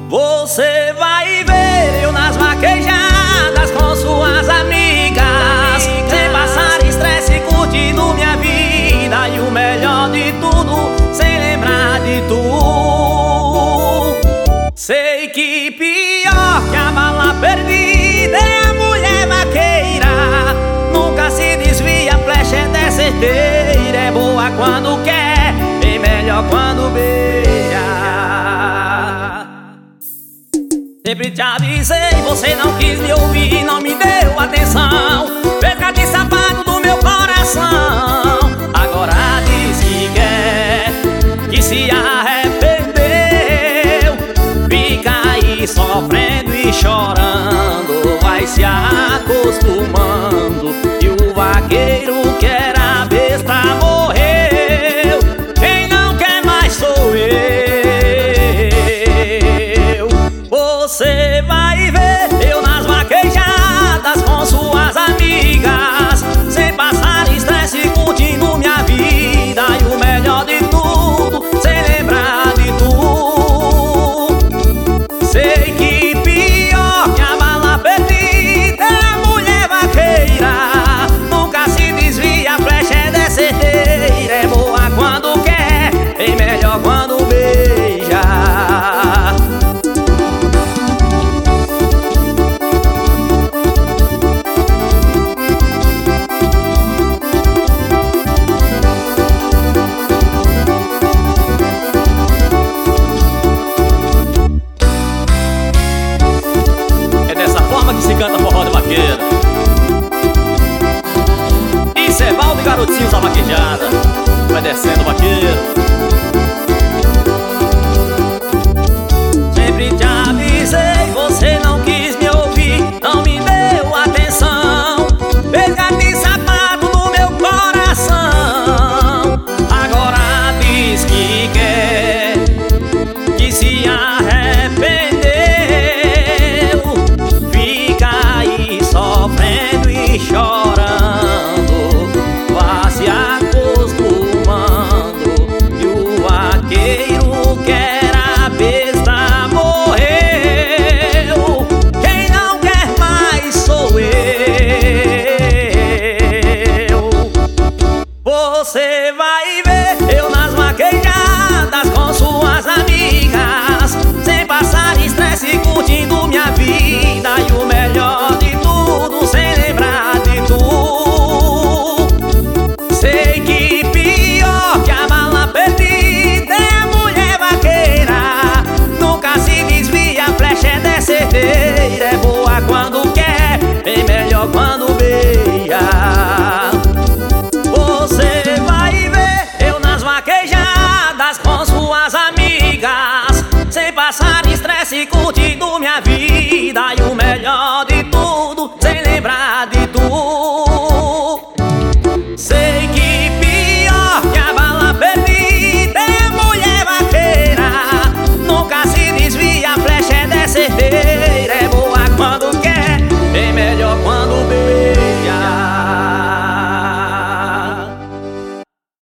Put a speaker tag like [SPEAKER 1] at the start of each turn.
[SPEAKER 1] Você vai ver eu nas vaquejadas com suas amigas, sem passar estresse, curtindo minha vida. E o melhor de tudo, sem lembrar de tu. Sei que pior que a bala perdida é a mulher vaqueira. Nunca se desvia, a flecha é certeira. É boa quando quer, bem melhor quando beija. Sempre te avisei, você não quis me ouvir, não me deu atenção. Perca de sapato do meu coração. Agora diz que quer, que se arrependeu. Fica aí sofrendo e chorando, vai se acostumando. E o vaqueiro quer